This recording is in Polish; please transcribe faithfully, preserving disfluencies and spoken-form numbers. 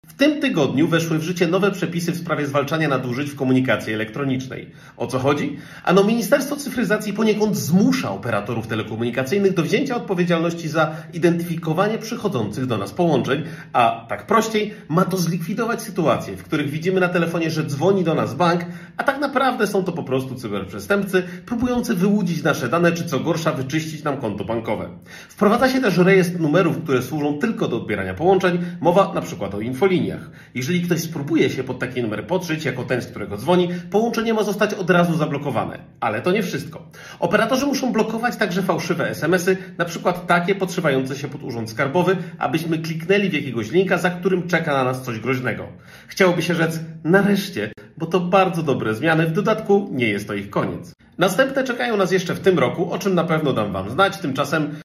W tym tygodniu weszły w życie nowe przepisy w sprawie zwalczania nadużyć w komunikacji elektronicznej. O co chodzi? Ano Ministerstwo Cyfryzacji poniekąd zmusza operatorów telekomunikacyjnych do wzięcia odpowiedzialności za identyfikowanie przychodzących do nas połączeń, a tak prościej ma to zlikwidować sytuacje, w których widzimy na telefonie, że dzwoni do nas bank, a tak naprawdę są to po prostu cyberprzestępcy próbujący wyłudzić nasze dane, czy co gorsza wyczyścić nam konto bankowe. Wprowadza się też rejestr numerów, które służą tylko do odbierania połączeń, mowa na przykład o infoliniach. Jeżeli ktoś spróbuje się pod taki numer podszyć jako ten, z którego dzwoni, połączenie ma zostać od razu zablokowane. Ale to nie wszystko. Operatorzy muszą blokować także fałszywe es em esy, na przykład takie podszywające się pod urząd skarbowy, abyśmy kliknęli w jakiegoś linka, za którym czeka na nas coś groźnego. Chciałoby się rzec nareszcie, bo to bardzo dobre zmiany, w dodatku nie jest to ich koniec. Następne czekają nas jeszcze w tym roku, o czym na pewno dam Wam znać, tymczasem